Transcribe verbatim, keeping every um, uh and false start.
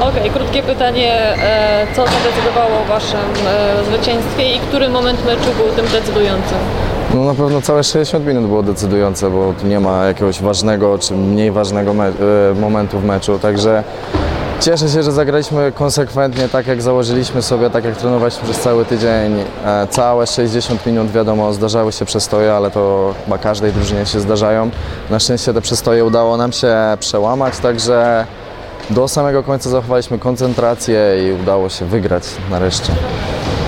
Okej, krótkie pytanie. E, co zadecydowało o waszym e, zwycięstwie i który moment meczu był tym decydującym? No na pewno całe sześćdziesiąt minut było decydujące, bo tu nie ma jakiegoś ważnego czy mniej ważnego me e, momentu w meczu, także cieszę się, że zagraliśmy konsekwentnie, tak jak założyliśmy sobie, tak jak trenowaliśmy przez cały tydzień. E, całe sześćdziesiąt minut, wiadomo, zdarzały się przestoje, ale to chyba każdej drużynie się zdarzają. Na szczęście te przestoje udało nam się przełamać, także do samego końca zachowaliśmy koncentrację i udało się wygrać nareszcie.